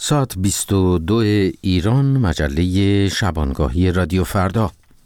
ساعت 22 ایران، مجله شبانگاهی رادیو فردا.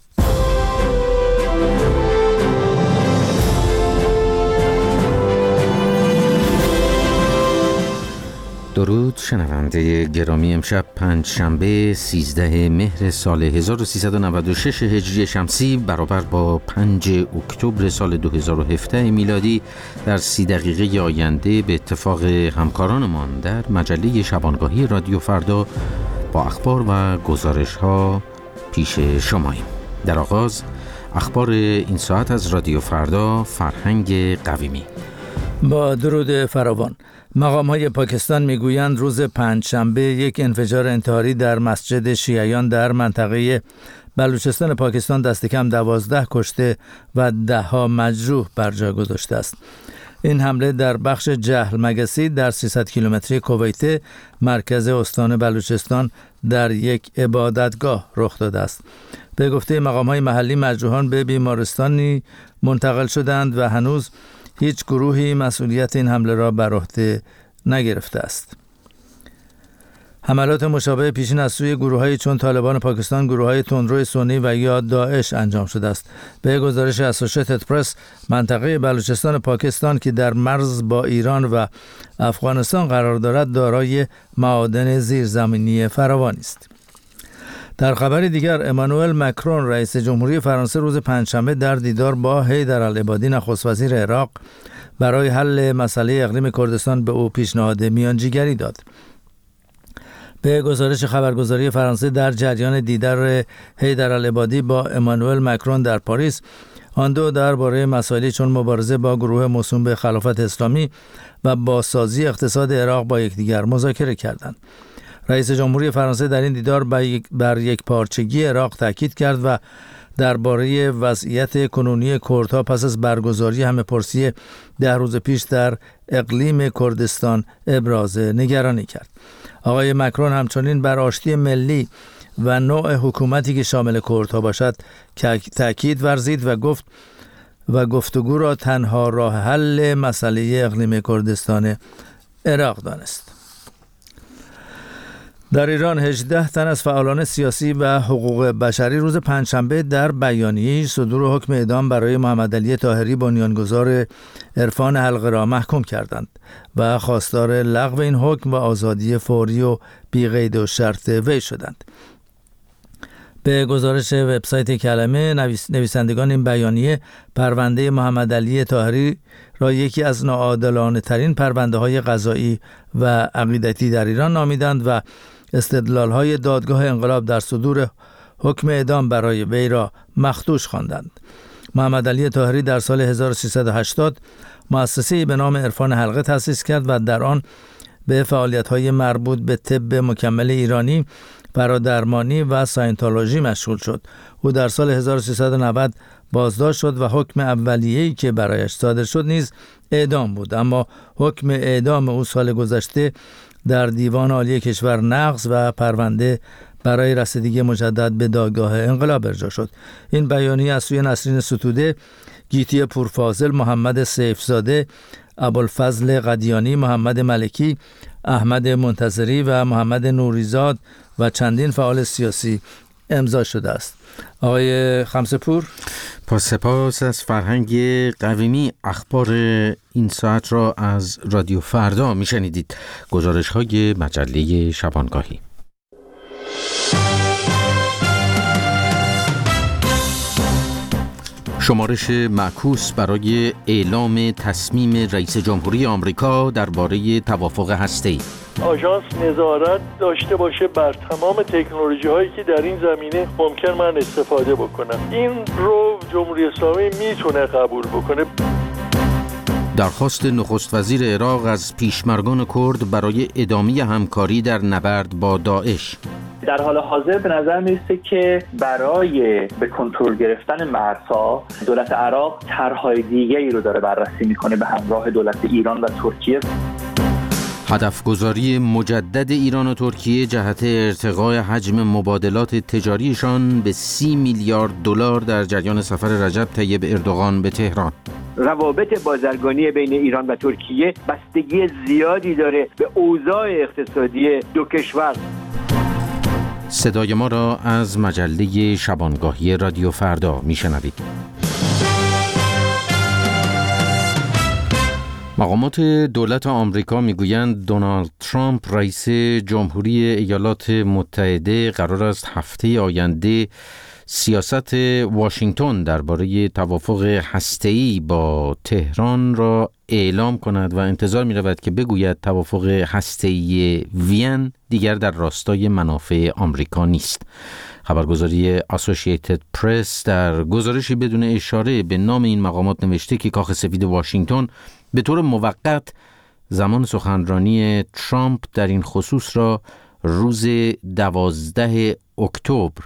درود شنونده گرامی، امشب پنجشنبه 13 مهر سال 1396 هجری شمسی برابر با 5 اکتبر سال 2017 میلادی در 30 دقیقه آینده به اتفاق همکارانمان در مجله شبانگاهی رادیو فردا با اخبار و گزارش ها پیش شماییم. در آغاز اخبار این ساعت از رادیو فردا، فرهنگ قویمی. با درود فراوان. مقام‌های پاکستان میگویند روز پنجشنبه یک انفجار انتحاری در مسجد شیعیان در منطقه بلوچستان پاکستان دست کم 12 کشته و 10 مجروح بر جا گذاشته است. این حمله در بخش جهل مگسی در 300 کیلومتری کویت، مرکز استان بلوچستان، در یک عبادتگاه رخ داده است. به گفته مقام‌های محلی مجروحان به بیمارستانی منتقل شدند و هنوز هیچ گروهی مسئولیت این حمله را بر عهده نگرفته است. حملات مشابه پیشین از سوی گروه‌های چون طالبان پاکستان، گروه‌های تندرو سنی و یا داعش انجام شده است. به گزارش اسوسییتد پرس، منطقه بلوچستان پاکستان که در مرز با ایران و افغانستان قرار دارد، دارای معادن زیرزمینی فراوانی است. در خبر دیگر، امانوئل مکرون رئیس جمهوری فرانسه روز پنجشنبه در دیدار با حیدرالعبادی نخست وزیر عراق برای حل مسئله اقلیم کردستان به او پیشنهاد میانجیگری داد. به گزارش خبرگزاری فرانسه، در جریان دیدار حیدرالعبادی با امانوئل مکرون در پاریس، آن دو درباره مسائلی چون مبارزه با گروه موسوم به خلافت اسلامی و بازسازی اقتصاد عراق با یکدیگر مذاکره کردند. رئیس جمهوری فرانسه در این دیدار بر یک پارچگی عراق تاکید کرد و درباره وضعیت کنونی کردها پس از برگزاری همه‌پرسی 10 روز پیش در اقلیم کردستان ابراز نگرانی کرد. آقای مکرون همچنین بر آشتی ملی و نوع حکومتی که شامل کردها باشد تاکید ورزید و گفتگو را تنها راه حل مسئله اقلیم کردستان عراق دانست. در ایران 18 تن از فعالان سیاسی و حقوق بشری روز پنجشنبه در بیانیه‌ای صدور حکم اعدام برای محمدعلی طاهری بنیانگذار عرفان حلقه را محکوم کردند و خواستار لغو این حکم و آزادی فوری و بی قید و شرط وی شدند. به گزارش وبسایت کلمه، نویسندگان این بیانیه پرونده محمدعلی طاهری را یکی از ناعادلانه ترین پرونده های قضایی و عقیدتی در ایران نامیدند و استدلال های دادگاه انقلاب در صدور حکم اعدام برای وی را مخدوش خواندند. محمدعلی طاهری در سال 1380 مؤسسه‌ای به نام عرفان حلقه تأسیس کرد و در آن به فعالیت‌های مربوط به طب مکمل ایرانی، فرادرمانی و ساینتولوژی مشغول شد. او در سال 1390 بازداشت شد و حکم اولیه‌ای که برایش صادر شد نیز اعدام بود، اما حکم اعدام او سال گذشته در دیوان عالی کشور نقض و پرونده برای رسیدگی مجدد به دادگاه انقلاب ارجاع شد. این بیانیه از سوی نسرین ستوده، گیتی پورفاضل، محمد سیفزاده، ابوالفضل قدیانی، محمد ملکی، احمد منتظری و محمد نوریزاد و چندین فعال سیاسی امضا شده است. آقای خمسه‌پور، سپاس از فرهنگ قویمی. اخبار این ساعت را از رادیو فردا میشنیدید. گزارش های مجله شبانگاهی. شمارش معکوس برای اعلام تصمیم رئیس جمهوری آمریکا درباره توافق هسته‌ای. آژانس نظارت داشته باشه بر تمام تکنولوژی هایی که در این زمینه ممکن من استفاده بکنم. این رو جمهوری اسلامی میتونه قبول بکنه. درخواست نخست وزیر عراق از پیشمرگان کرد برای ادامه همکاری در نبرد با داعش. در حال حاضر به نظر میرسه که برای به کنترل گرفتن مرزها دولت عراق طرح‌های دیگه‌ای رو داره بررسی میکنه به همراه دولت ایران و ترکیه. هدفگذاری مجدد ایران و ترکیه جهت ارتقاء حجم مبادلات تجاریشان به 30 میلیارد دلار در جریان سفر رجب طیب اردوغان به تهران. روابط بازرگانی بین ایران و ترکیه بستگی زیادی داره به اوضاع اقتصادی دو کشور. صدای ما را از مجله شبانگاهی رادیو فردا میشنوید. مقامات دولت آمریکا میگویند دونالد ترامپ رئیس جمهوری ایالات متحده قرار است هفته آینده سیاست واشنگتن درباره توافق هسته‌ای با تهران را اعلام کند و انتظار می رود که بگوید توافق هسته‌ای وین دیگر در راستای منافع آمریکا نیست. خبرگزاری اسوسییتد پرس در گزارشی بدون اشاره به نام این مقامات نوشته که کاخ سفید واشنگتن به طور موقت زمان سخنرانی ترامپ در این خصوص را روز 12 اکتبر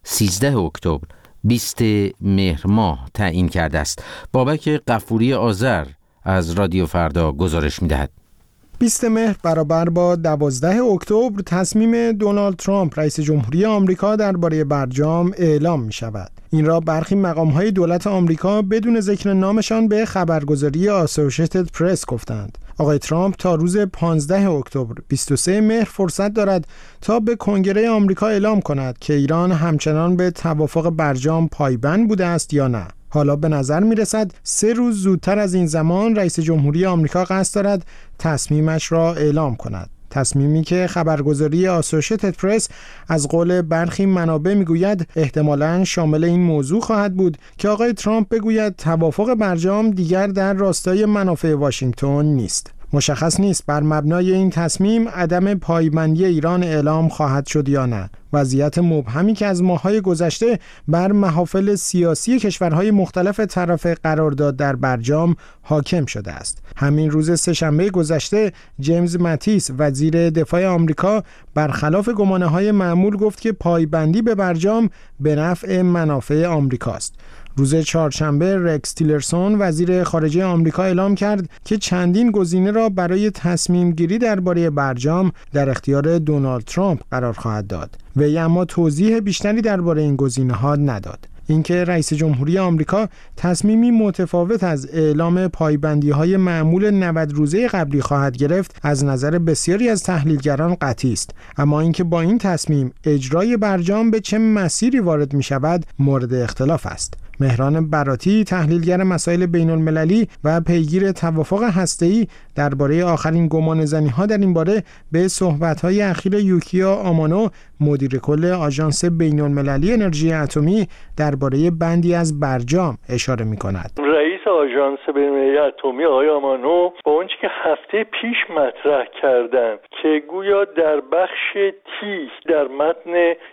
13 اکتبر 20 مهر ماه تعیین کرده است. بابک غفوری آذر از رادیو فردا گزارش می‌دهد. 20 مهر برابر با 12 اکتبر تصمیم دونالد ترامپ رئیس جمهوری آمریکا درباره برجام اعلام می‌شود. این را برخی مقام‌های دولت آمریکا بدون ذکر نامشان به خبرگزاری اسوسییتد پرس گفتند. آقای ترامپ تا روز 15 اکتبر 23 مهر فرصت دارد تا به کنگره آمریکا اعلام کند که ایران همچنان به توافق برجام پایبند بوده است یا نه. حالا به نظر می رسد 3 روز زودتر از این زمان رئیس جمهوری آمریکا قصد دارد تصمیمش را اعلام کند. تصمیمی که خبرگزاری اسوسییتد پرس از قول برخی منابع میگوید احتمالاً شامل این موضوع خواهد بود که آقای ترامپ بگوید توافق برجام دیگر در راستای منافع واشنگتن نیست. مشخص نیست بر مبنای این تصمیم عدم پایبندی ایران اعلام خواهد شد یا نه. وضعیت مبهمی که از ماه‌های گذشته بر محافل سیاسی کشورهای مختلف طرف قرارداد در برجام حاکم شده است. همین روز سه‌شنبه گذشته جیمز ماتیس وزیر دفاع آمریکا برخلاف گمانه‌های معمول گفت که پایبندی به برجام به نفع منافع آمریکاست. روز چهارشنبه رکس تیلرسون وزیر خارجه آمریکا اعلام کرد که چندین گزینه را برای تصمیم گیری درباره برجام در اختیار دونالد ترامپ قرار خواهد داد. وی اما توضیح بیشتری درباره این گزینه‌ها نداد. اینکه رئیس جمهوری آمریکا تصمیمی متفاوت از اعلام پایبندی‌های معمول 90 روزه قبلی خواهد گرفت از نظر بسیاری از تحلیلگران قطعی است، اما اینکه با این تصمیم اجرای برجام به چه مسیری وارد می‌شود مورد اختلاف است. مهران براتی تحلیلگر مسائل بین‌المللی و پیگیر توافق هسته‌ای درباره آخرین گمانه‌زنی‌ها در این باره به صحبت‌های اخیر یوکیا آمانو مدیر کل آژانس بین‌المللی انرژی اتمی درباره بندی از برجام اشاره می‌کند. رئیس آژانس بین‌المللی اتمی آقای آمانو با اونچه که هفته پیش مطرح کردن که گویا در بخش تی در متن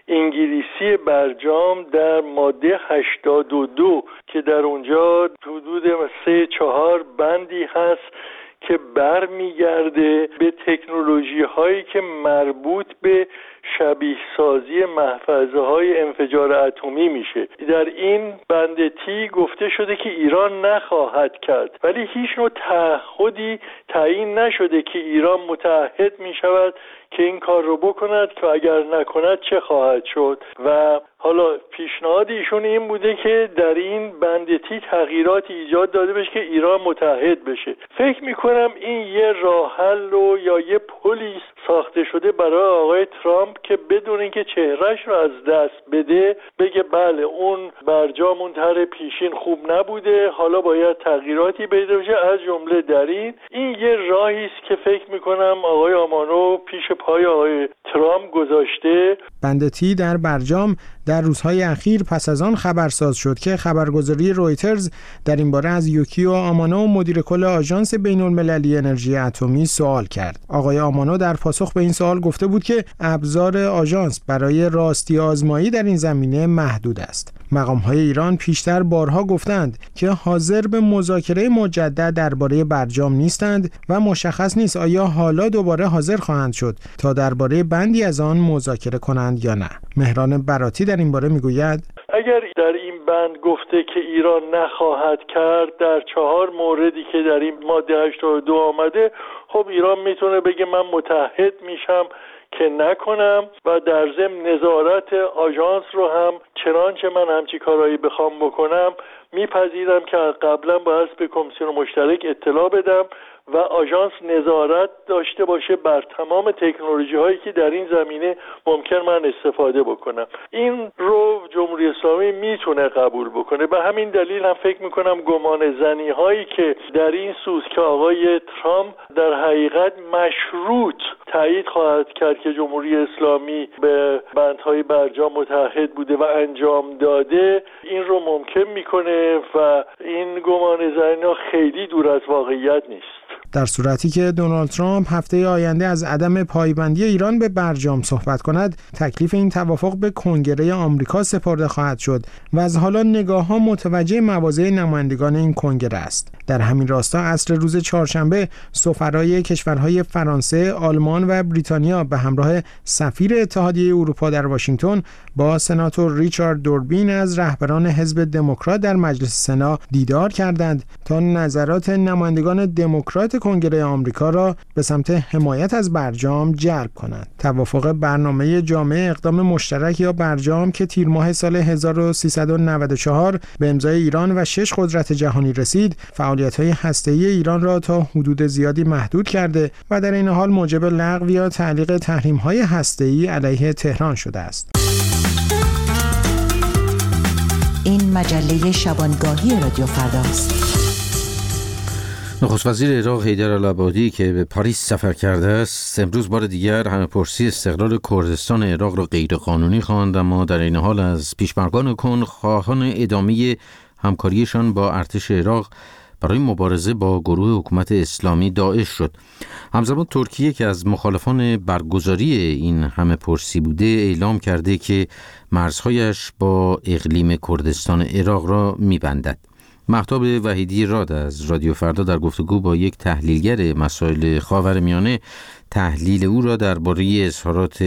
انگلیسی برجام در ماده 82 که در اونجا حدود 3-4 بندی هست که برمیگرده به تکنولوژی هایی که مربوط به شبیه سازی محفظه های انفجار اتمی میشه. در این بند تی گفته شده که ایران نخواهد کرد، ولی هیچ نوع تعهدی تعیین نشده که ایران متعهد میشود که این کار رو بکند که اگر نکند چه خواهد شد. و حالا پیشنهاد ایشون این بوده که در این بند تی تغییراتی ایجاد داده بشه که ایران متحد بشه. فکر میکنم این یه راه حل و یا یه پلی ساخته شده برای آقای ترامپ که بدون اینکه چهرهش رو از دست بده بگه بله اون برجام اون طرح پیشین خوب نبوده، حالا باید تغییراتی پیدا بشه. از جمله در این یه راهی است که فکر میکنم آقای آمانو پیش پای آقای ترامپ گذاشته. بند تی در برجام در روزهای اخیر پس از آن خبرساز شد که خبرگزاری رویترز در این باره از یوکیو آمانو مدیر کل آژانس بین‌المللی انرژی اتمی سوال کرد. آقای آمانو در پاسخ به این سوال گفته بود که ابزار آژانس برای راستی آزمایی در این زمینه محدود است. مقام‌های ایران پیشتر بارها گفتند که حاضر به مذاکره مجدد درباره برجام نیستند و مشخص نیست آیا حالا دوباره حاضر خواهند شد تا درباره بندی از آن مذاکره کنند یا نه. مهران براتی در این باره میگوید اگر در این بند گفته که ایران نخواهد کرد در 4 موردی که در این ماده 82 آمده، خب ایران میتونه بگه من متحد میشم که نکنم و در ضمن نظارت آژانس رو هم چنانچه من همچی کارهایی بخوام بکنم میپذیرم که قبلا باید به کمیسیون مشترک اطلاع بدم و آژانس نظارت داشته باشه بر تمام تکنولوژی هایی که در این زمینه ممکن من استفاده بکنم. این رو جمهوری اسلامی میتونه قبول بکنه. به همین دلیل هم فکر میکنم گمان زنی هایی که در این سوز که آقای ترامپ در حقیقت مشروط تایید خواهد کرد که جمهوری اسلامی به بندهای برجام متحد بوده و انجام داده، این رو ممکن میکنه و این گمان زنی ها خیلی دور از واقعیت نیست. در صورتی که دونالد ترامپ هفته آینده از عدم پایبندی ایران به برجام صحبت کند، تکلیف این توافق به کنگره آمریکا سپرده خواهد شد و از حالا نگاه‌ها متوجه مواضع نمایندگان این کنگره است. در همین راستا عصر روز چهارشنبه سفرای کشورهای فرانسه، آلمان و بریتانیا به همراه سفیر اتحادیه اروپا در واشنگتن با سناتور ریچارد دوربین از رهبران حزب دموکرات در مجلس سنا دیدار کردند تا نظرات نمایندگان دموکرات کنگره آمریکا را به سمت حمایت از برجام جلب کنند. توافق برنامه جامع اقدام مشترک یا برجام که تیر ماه سال 1394 به امضای ایران و 6 قدرت جهانی رسید، فعالیت‌های هسته‌ای ایران را تا حدود زیادی محدود کرده و در این حال موجب لغو یا تعلیق تحریم‌های هسته‌ای علیه تهران شده است. این مجله شبانگاهی رادیو فرداست. نخست وزیر عراق حیدر العبادی که به پاریس سفر کرده است، امروز بار دیگر همه‌پرسی استقلال کردستان عراق را غیرقانونی خواند، اما در این حال از پیشمرگان خواهان ادامه همکاریشان با ارتش عراق برای مبارزه با گروه حکومت اسلامی داعش شد. همزمان ترکیه که از مخالفان برگزاری این همه‌پرسی بوده، اعلام کرده که مرزهایش با اقلیم کردستان عراق را می‌بندد. مهتاب وحیدی راد از رادیو فردا در گفتگو با یک تحلیلگر مسائل خاورمیانه تحلیل او را درباره اظهارات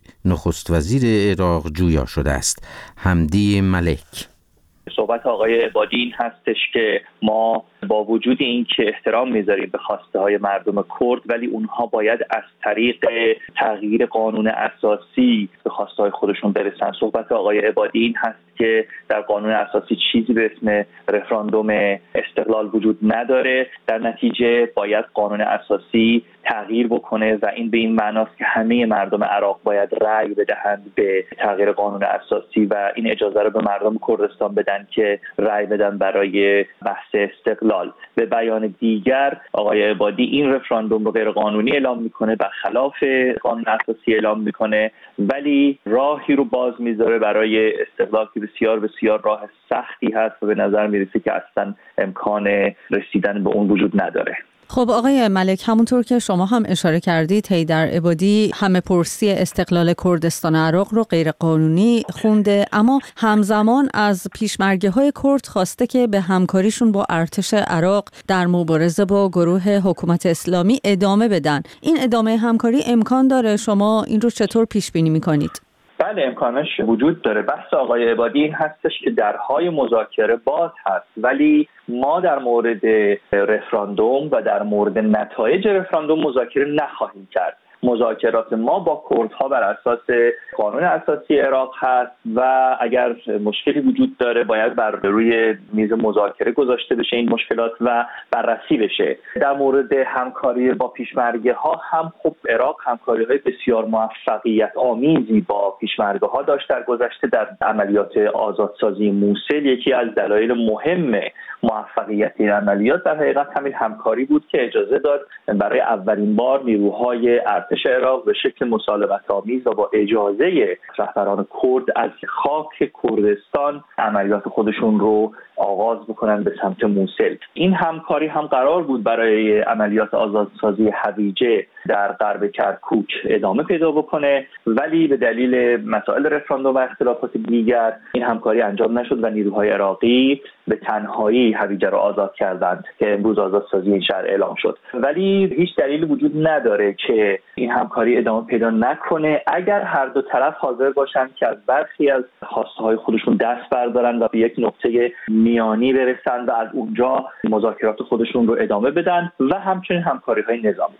نخست وزیر عراق جویا شده است. حمدی ملک. صحبت آقای عبادی این هستش که ما با وجود این که احترام میذاریم به خواسته های مردم کرد، ولی اونها باید از طریق تغییر قانون اساسی به خواسته های خودشون برسن. صحبت آقای عبادی این هست که در قانون اساسی چیزی به اسم رفراندوم استقلال وجود نداره، در نتیجه باید قانون اساسی تغییر بکنه و این به این معناست که همه مردم عراق باید رأی بدهند به تغییر قانون اساسی و این اجازه رو به مردم کردستان بدن که رأی بدن برای بحث استقلال. به بیان دیگر آقای عبادی این رفراندوم رو غیر قانونی اعلام میکنه، برخلاف قانون اساسی اعلام میکنه، ولی راهی رو باز میذاره برای استقلال که بسیار بسیار راه سختی هست و به نظر میرسه که اصلا امکان رسیدن به اون وجود نداره. خب آقای ملک، همونطور که شما هم اشاره کردید، حیدر عبادی همه‌پرسی استقلال کردستان عراق رو غیر قانونی خونده، اما همزمان از پیشمرگه‌های کرد خواسته که به همکاریشون با ارتش عراق در مبارزه با گروه حکومت اسلامی ادامه بدن. این ادامه همکاری امکان داره؟ شما این رو چطور پیش بینی می‌کنید؟ بله، امکانش وجود داره. بحث آقای عبادی این هستش که درهای مذاکره باز هست، ولی ما در مورد رفراندوم و در مورد نتایج رفراندوم مذاکره نخواهیم کرد. مذاکرات ما با کردها بر اساس قانون اساسی عراق هست و اگر مشکلی وجود داره باید بر روی میز مذاکره گذاشته بشه این مشکلات و بررسی بشه. در مورد همکاری با پیشمرگه ها هم خب عراق همکاری های بسیار موفقیت آمیزی با پیشمرگه ها داشت در گذشته. در عملیات آزادسازی موصل یکی از دلایل مهم موفقیت این عملیات در حقیقت همین همکاری بود که اجازه داد برای اولین بار نیروهای ارتش عراق به شکل مسالمت‌آمیز و با اجازه رهبران کرد از خاک کردستان عملیات خودشون رو آغاز بکنن به سمت موصل. این همکاری هم قرار بود برای عملیات آزادسازی هویجه در غرب کرکوک ادامه پیدا بکنه، ولی به دلیل مسائل رفراندوم و اختلافات دیگر این همکاری انجام نشد و نیروهای عراقی به تنهایی هویجه را آزاد کردند که امروز آزادسازی این شهر اعلام شد. ولی هیچ دلیلی وجود نداره که این همکاری ادامه پیدا نکنه اگر هر دو طرف حاضر باشند که از برخی از خواسته‌های خودشون دست بردارن و به یک نقطه میانی برسن و از اونجا مذاکرات خودشون رو ادامه بدن و همچنین همکاری‌های نظامی رو.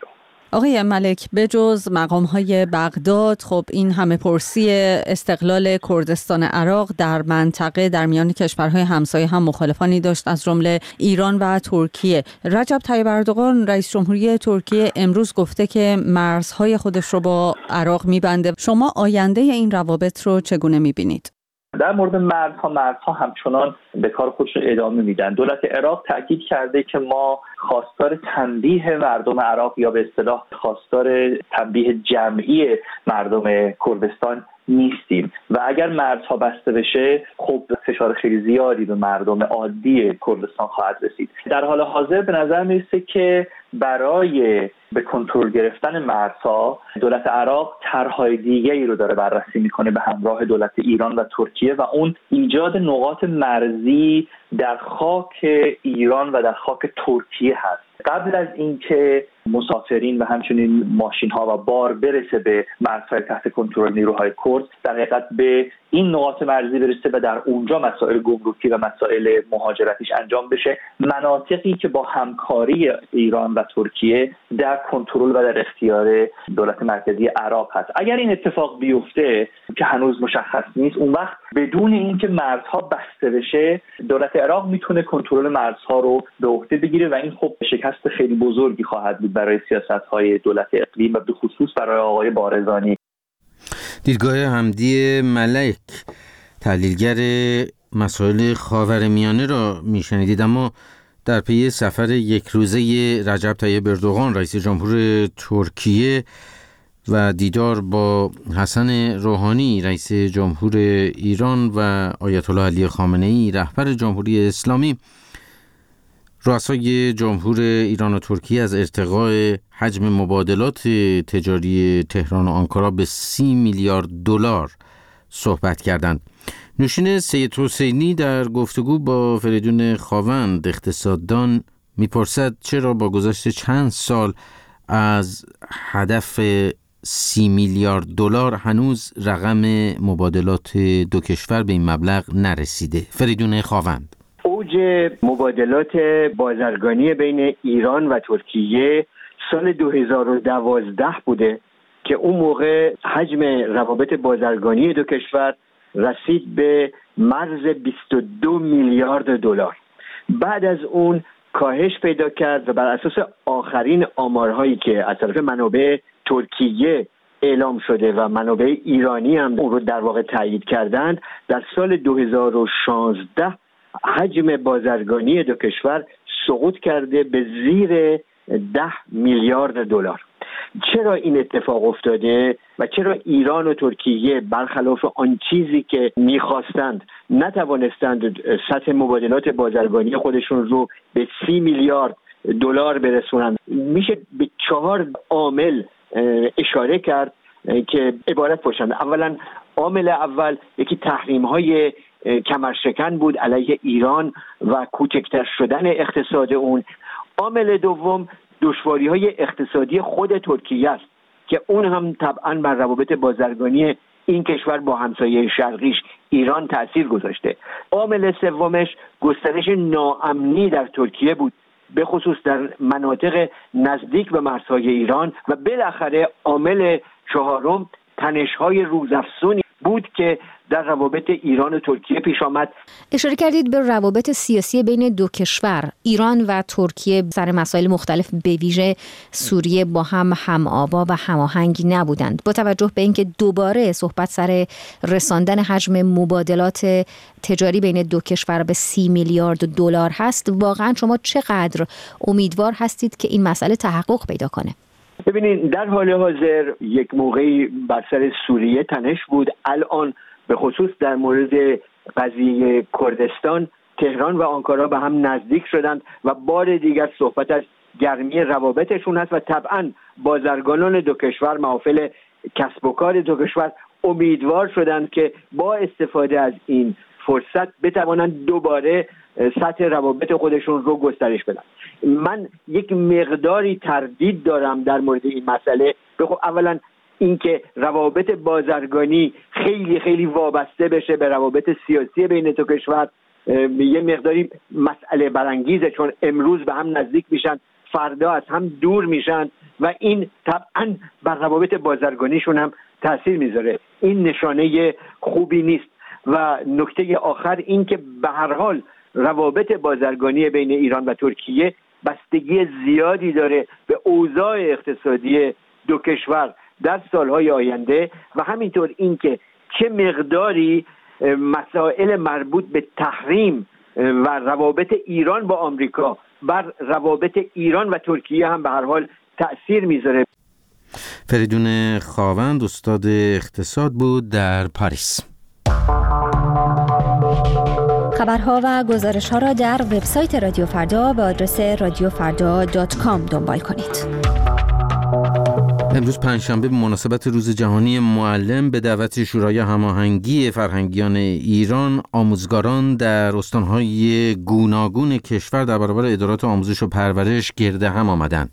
آقای ملک، بجز مقام‌های بغداد، خب این همه پرسی استقلال کردستان عراق در منطقه در میان کشورهای همسایه هم مخالفانی داشت، از جمله ایران و ترکیه. رجب طیب اردوغان رئیس جمهوری ترکیه امروز گفته که مرزهای خودش رو با عراق می‌بنده. شما آینده این روابط رو چگونه می‌بینید؟ در مورد مرزها همچنان به کار خودشون ادامه میدن. دولت عراق تاکید کرده که ما خواستار تنبیه مردم عراق یا به اصطلاح خواستار تنبیه جمعی مردم کردستان نیستیم و اگر مرزها بسته بشه خب فشار خیلی زیادی به مردم عادی کردستان خواهد رسید. در حال حاضر به نظر میرسه که برای به کنترل گرفتن مرزها دولت عراق طرح‌های دیگه‌ای رو داره بررسی میکنه به همراه دولت ایران و ترکیه و اون ایجاد نقاط مرزی در خاک ایران و در خاک ترکیه هست. قبل از اینکه مسافرین و همچنین ماشین‌ها و بار برسه به مرزهای تحت کنترل نیروهای کرد، در حقیقت به این نقاط مرزی برسه و در اونجا مسائل گمرکی و مسائل مهاجرتیش انجام بشه، مناطقی که با همکاری ایران و ترکیه در کنترل و در اختیار دولت مرکزی عراق هست. اگر این اتفاق بیفته که هنوز مشخص نیست، اون وقت بدون اینکه مرزها بسته بشه دولت عراق میتونه کنترل مرزها رو به عهده بگیره و این خب شکست خیلی بزرگی خواهد بود برای سیاست‌های دولت اقلیم و به خصوص برای آقای بارزانی. دیدگاه حمدی ملک، تحلیلگر مسائل خاورمیانه را میشنیدید. اما در پی سفر یک روزه رجب طیب اردوغان رئیس جمهور ترکیه و دیدار با حسن روحانی رئیس جمهور ایران و آیت الله علی خامنه‌ای رهبر جمهوری اسلامی، رؤسای جمهور ایران و ترکیه از ارتقاء حجم مبادلات تجاری تهران و آنکارا به 30 میلیارد دلار صحبت کردند. نوشین سید حسینی در گفتگو با فریدون خاوند اقتصاددان میپرسد چرا با گذشت چند سال از هدف 30 میلیارد دلار هنوز رقم مبادلات دو کشور به این مبلغ نرسیده. فریدون خاوند: اوج مبادلات بازرگانی بین ایران و ترکیه سال 2012 بوده که اون موقع حجم روابط بازرگانی دو کشور رسید به مرز 22 میلیارد دلار. بعد از اون کاهش پیدا کرد و بر اساس آخرین آمارهایی که از طرف منابع ترکیه اعلام شده و منابع ایرانی هم اون رو در واقع تایید کردند، در سال 2016 حجم بازرگانی دو کشور سقوط کرده به زیر 10 میلیارد دلار. چرا این اتفاق افتاده و چرا ایران و ترکیه برخلاف آن چیزی که می‌خواستند نتوانستند سطح مبادلات بازرگانی خودشون رو به 30 میلیارد دلار برسونند؟ میشه به 4 عامل اشاره کرد که عبارت باشند. اولا، عامل اول یکی تحریم‌های کمرشکن بود علیه ایران و کوچکتر شدن اقتصاد اون. عامل دوم دشواری‌های اقتصادی خود ترکیه است که اون هم طبعاً بر روابط بازرگانی این کشور با همسایه شرقیش ایران تأثیر گذاشته. عامل سومش گسترش ناامنی در ترکیه بود، به خصوص در مناطق نزدیک به مرزهای ایران. و بالاخره عامل چهارم تنش‌های روزافزونی بود که در روابط ایران و ترکیه پیش آمد. اشاره کردید به روابط سیاسی بین دو کشور. ایران و ترکیه سر مسائل مختلف به ویژه سوریه با هم آوا و هماهنگ نبودند. با توجه به اینکه دوباره صحبت سر رساندن حجم مبادلات تجاری بین دو کشور به 30 میلیارد دلار هست، واقعا شما چقدر امیدوار هستید که این مسئله تحقق پیدا کنه؟ ببینید، در حال حاضر یک موقعی بر سر سوریه تنش بود. الان به خصوص در مورد قضیه کردستان تهران و آنکارا به هم نزدیک شدند و بار دیگر صحبت از گرمی روابطشون هست و طبعا بازرگانان دو کشور، محافل کسب و کار دو کشور امیدوار شدند که با استفاده از این فرصت بتوانند دوباره سطح روابط خودشون رو گسترش بدن. من یک مقداری تردید دارم در مورد این مسئله. اولا اینکه روابط بازرگانی خیلی خیلی وابسته بشه به روابط سیاسی بین دو کشور یه مقداری مسئله برانگیزه، چون امروز به هم نزدیک میشن، فردا از هم دور میشن و این طبعا بر روابط بازرگانیشون هم تاثیر میذاره. این نشانه خوبی نیست. و نکته آخر این که به هر حال روابط بازرگانی بین ایران و ترکیه بستگی زیادی داره به اوضاع اقتصادی دو کشور در سالهای آینده و همینطور این که چه مقداری مسائل مربوط به تحریم و روابط ایران با آمریکا بر روابط ایران و ترکیه هم به هر حال تأثیر میذاره. فریدون خاوند استاد اقتصاد بود در پاریس. خبرها و گزارش‌ها را در وبسایت رادیو فردا به آدرس radiofarda.com دنبال کنید. امروز پنجشنبه به مناسبت روز جهانی معلم به دعوت شورای هماهنگی فرهنگیان ایران، آموزگاران در استان‌های گوناگون کشور در برابر ادارات آموزش و پرورش گرد هم آمدند.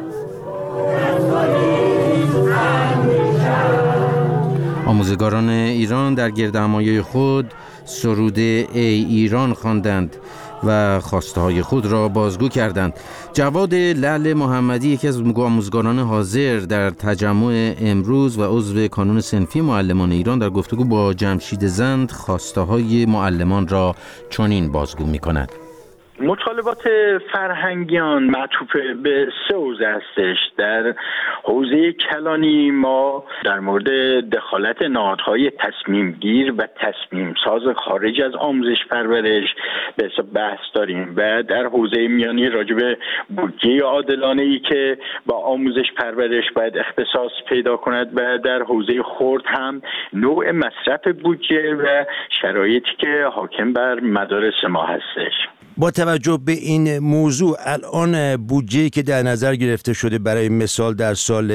آموزگاران ایران در گردهمایی خود سرود ای ایران خواندند و خواسته‌های خود را بازگو کردند. جواد لعل محمدی، یکی از آموزگاران حاضر در تجمع امروز و عضو کانون صنفی معلمان ایران، در گفتگو با جمشید زند خواسته‌های معلمان را چنین بازگو می‌کند. مطالبات فرهنگیان معطوف به 3 حوزه هستش. در حوزه کلانی ما در مورد دخالت نهادهای تصمیم گیر و تصمیم ساز خارج از آموزش پرورش به حساب بحث داریم و در حوزه میانی راجع به بودجه عادلانه‌ای که با آموزش پرورش باید اختصاص پیدا کند و در حوزه خرد هم نوع مصرف بودجه و شرایطی که حاکم بر مدارس ما هستش. با توجه به این موضوع الان بودجه‌ای که در نظر گرفته شده برای مثال در سال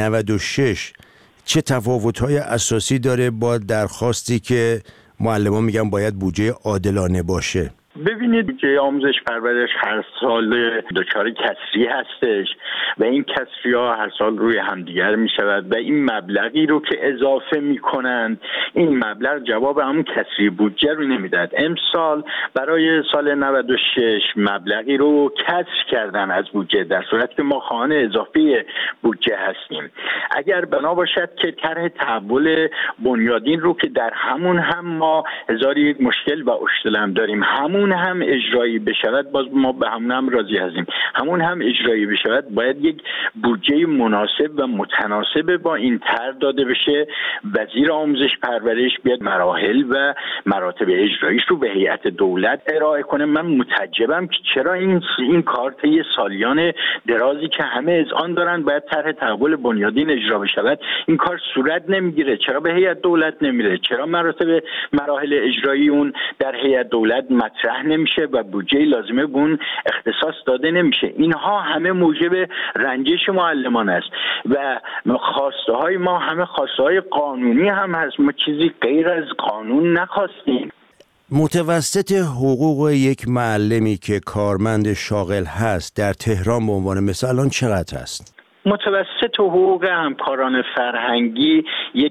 96 چه تفاوت‌های اساسی داره با درخواستی که معلمان میگن باید بودجه عادلانه باشه؟ ببینید بودجه آموزش پرورش هر سال دچار کسری هستش و این کسری ها هر سال روی همدیگر می شود و این مبلغی رو که اضافه می کنند این مبلغ جواب همون کسری بودجه رو نمیداد. امسال برای سال 96 مبلغی رو کسر کردن از بودجه در صورتی که ما خواهان اضافه بودجه هستیم. اگر بنا باشد که طرح تحول بنیادین رو که در همون هم ما هزار یک مشکل و اشتلم داریم همون هم اجرایی بشود، باز ما به همون هم راضی هستیم، همون هم اجرایی بشود باید یک بودجه مناسب و متناسب با این طرح داده بشه. وزیر آموزش پرورش بیاد مراحل و مراتب اجراییش رو به هیئت دولت ارائه کنه. من متعجبم که چرا این کار طی سالیان درازی که همه اذعان دارن باید طرح تحول بنیادین اجرا بشود این کار صورت نمیگیره. چرا به هیئت دولت نمیره؟ چرا مراتب مراحل اجرایی اون در هیئت دولت مطرح نمیشه و بودجه لازمه به اون اختصاص داده نمیشه؟ اینها همه موجب رنجش معلمان است و خواسته های ما همه خواسته های قانونی هم هست. ما چیزی غیر از قانون نخواستیم. متوسط حقوق یک معلمی که کارمند شاغل هست در تهران به عنوان مثال الان چقدر هست؟ متوسط حقوق همکاران فرهنگی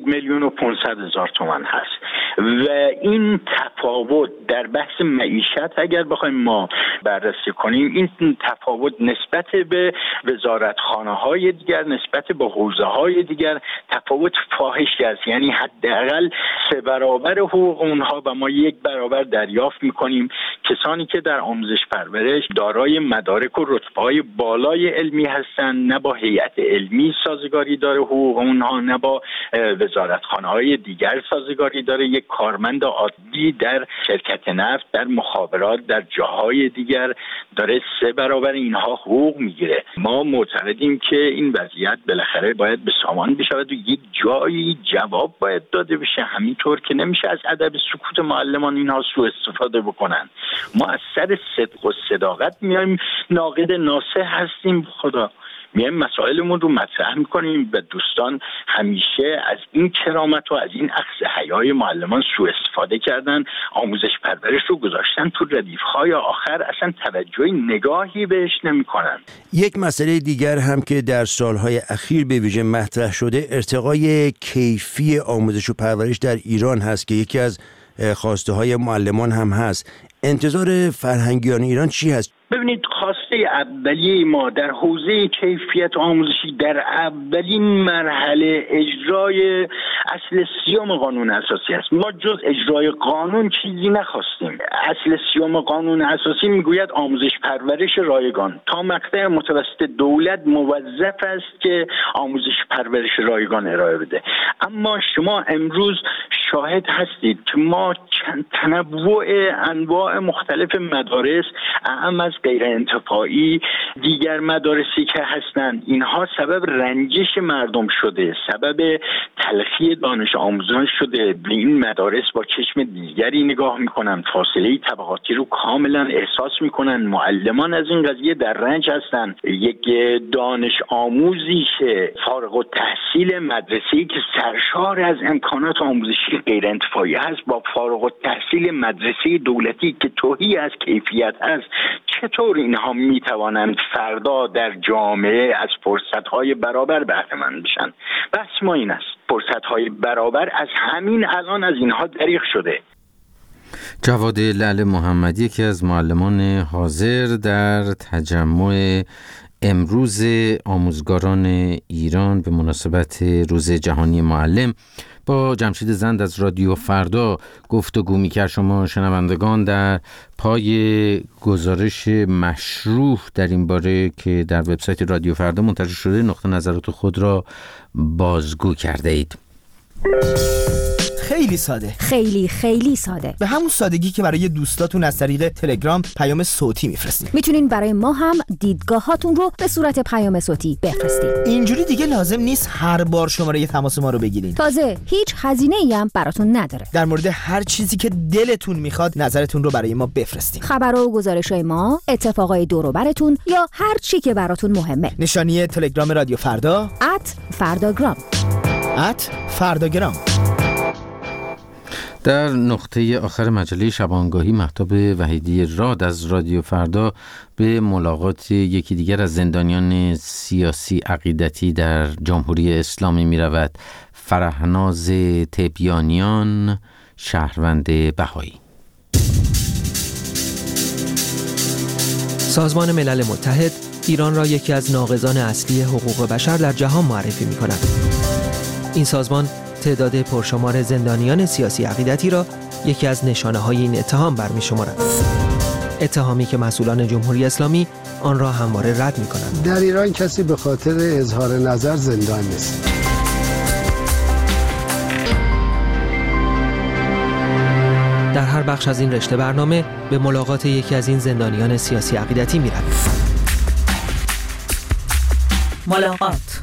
1,500,000 تومان هست و این تفاوت در بحث معیشت اگر بخوایم ما بررسی کنیم این تفاوت نسبت به وزارتخانه‌های دیگر نسبت به حوزه‌های دیگر تفاوت فاحشی است. یعنی حداقل 3 برابر حقوق اونها و ما 1 برابر دریافت می‌کنیم. کسانی که در آموزش پرورش دارای مدارک و رتبه‌های بالای علمی هستند نه با هیئت علمی سازگاری داره حقوق اونها نه با وزارتخانه‌های دیگر سازگاری داره. یک کارمند عادی در شرکت نفت در مخابرات در جاهای دیگر داره 3 برابر اینها حقوق میگیره. ما معتقدیم که این وضعیت بالاخره باید به سامان بشود و یک جایی جواب باید داده بشه. همینطور که نمیشه از ادب سکوت معلمان اینها سوء استفاده بکنن. ما از سر صدق و صداقت میایم ناقد ناصح هستیم. خدا میایم مسائلمون رو مطرح میکنیم و دوستان همیشه از این کرامت و از این اخذ حیای معلمان سوء استفاده کردن. آموزش پرورش رو گذاشتن تو ردیف‌های آخر، اصلا توجهی نگاهی بهش نمیکنن. یک مسئله دیگر هم که در سالهای اخیر به ویژه مطرح شده ارتقای کیفی آموزش و پرورش در ایران هست که یکی از خواسته های معلمان هم هست. انتظار فرهنگیان ایران چی هست؟ ببینید خواسته اولیه ما در حوزه کیفیت آموزشی در اولین مرحله اجرای اصل 30 قانون اساسی است. ما جز اجرای قانون چیزی نخواستیم. اصل 30 قانون اساسی میگوید آموزش پرورش رایگان. تا مقطع متوسط دولت موظف است که آموزش پرورش رایگان ارائه بده. اما شما امروز شاهد هستید که ما تنوع انواع مختلف مدارس، اعم از غیر انتفاعی، دیگر مدارسی که هستند، اینها سبب رنجش مردم شده، سبب تلخی دانش آموزان شده. به این مدارس با چشم دیگری نگاه میکنن، فاصله طبقاتی رو کاملا احساس میکنن. معلمان از این قضیه در رنج هستند. یک دانش آموزی که فارغ التحصیل مدرسه‌ای که سرشار از امکانات آموزشی غیر انتفاعی هست با فارغ التحصیل مدرسه دولتی که تهی از کیفیت هست، چطور اینها میتوانند فردا در جامعه از فرصت‌های برابر بهره مند بشن؟ بس ما این است، فرصت‌های برابر از همین الان از اینها دریغ شده. جواد لعل محمدی، یکی از معلمان حاضر در تجمع امروز آموزگاران ایران به مناسبت روز جهانی معلم، با جمشید زند از رادیو فردا گفتگو می‌کرد. شما شنوندگان در پای گزارش مشروح در این باره که در وبسایت رادیو فردا منتشر شده نقطه نظرات خود را بازگو کرده اید. خیلی ساده، خیلی ساده، به همون سادگی که برای دوستاتون از طریق تلگرام پیام صوتی میفرستین. میتونین برای ما هم دیدگاهاتون رو به صورت پیام صوتی بفرستین. اینجوری دیگه لازم نیست هر بار شماره تماس ما رو بگیرین. تازه هیچ هزینه‌ای هم براتون نداره. در مورد هر چیزی که دلتون میخواد نظرتون رو برای ما بفرستین. خبرها و گزارش‌های ما، اتفاقای دور و براتون یا هر چی که براتون مهمه. نشانی تلگرام رادیو فردا @فرداگرام. در نقطه آخر مجله شبانگاهی مهتاب وحیدی راد از رادیو فردا به ملاقات یکی دیگر از زندانیان سیاسی عقیدتی در جمهوری اسلامی می رود. فرهناز تبیانیان، شهروند بهایی. سازمان ملل متحد ایران را یکی از ناقضان اصلی حقوق بشر در جهان معرفی می کند. این سازمان تعداد پرشمار زندانیان سیاسی عقیدتی را یکی از نشانه‌های این اتهام برمی‌شمارد. اتهامی که مسئولان جمهوری اسلامی آن را همواره رد می‌کنند. در ایران کسی به خاطر اظهار نظر زندان نیست. در هر بخش از این رشته برنامه به ملاقات یکی از این زندانیان سیاسی عقیدتی می‌رویم. ملاقات.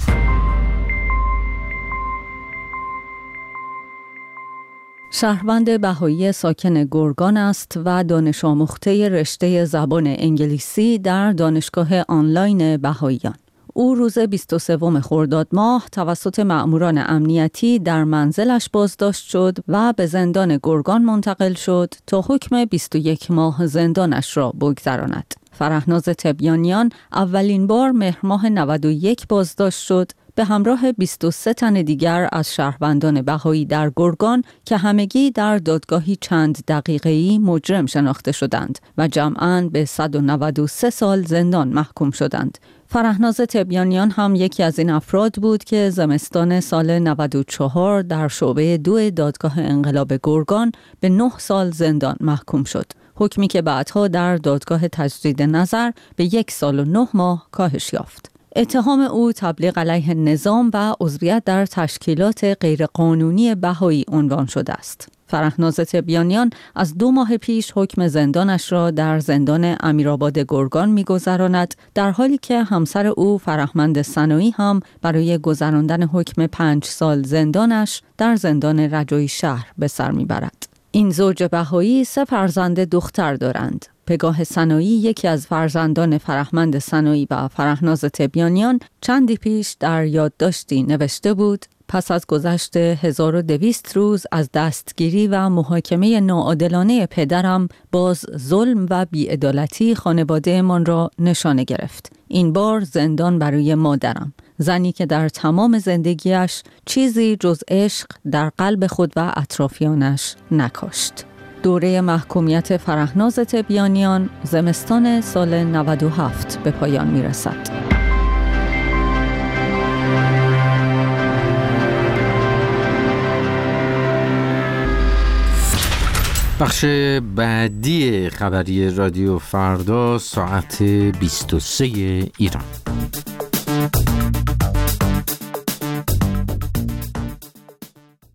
شهروند بهایی ساکن گرگان است و دانش آموخته رشته زبان انگلیسی در دانشگاه آنلاین بهاییان. او روز 23 خرداد ماه توسط مأموران امنیتی در منزلش بازداشت شد و به زندان گرگان منتقل شد تا حکم 21 ماه زندانش را بگذراند. فرهناز تبیانیان اولین بار مهر ماه 91 بازداشت شد به همراه 23 تن دیگر از شهروندان بهایی در گرگان که همگی در دادگاهی چند دقیقه‌ای مجرم شناخته شدند و جمعاً به 193 سال زندان محکوم شدند. فرهناز تبیانیان هم یکی از این افراد بود که زمستان سال 94 در شعبه 2 دادگاه انقلاب گرگان به 9 سال زندان محکوم شد. حکمی که بعدها در دادگاه تجدید نظر به 1 سال و 9 ماه کاهش یافت. اتهام او تبلیغ علیه نظام و عضویت در تشکیلات غیرقانونی بهایی عنوان شده است. فرهناز تبیانیان از 2 ماه پیش حکم زندانش را در زندان امیرآباد گرگان می‌گذراند، در حالی که همسر او فرهمند سنایی هم برای گذراندن حکم 5 سال زندانش در زندان رجایی شهر به سر می‌برد. این زوج بهایی 3 فرزند دختر دارند. پگاه سنایی، یکی از فرزندان فرهمند سنایی و فرهناز تبیانیان، چندی پیش در یادداشتی نوشته بود: پس از گذشت 1200 روز از دستگیری و محاکمه ناعادلانه پدرم، باز ظلم و بی‌عدالتی خانواده‌مان را نشانه گرفت. این بار زندان برای مادرم، زنی که در تمام زندگیش چیزی جز عشق در قلب خود و اطرافیانش نکاشت. دوره محکومیت فرهناز تبیانیان زمستان سال 97 به پایان میرسد. بخش بعدی خبری رادیو فردا ساعت 23 ایران.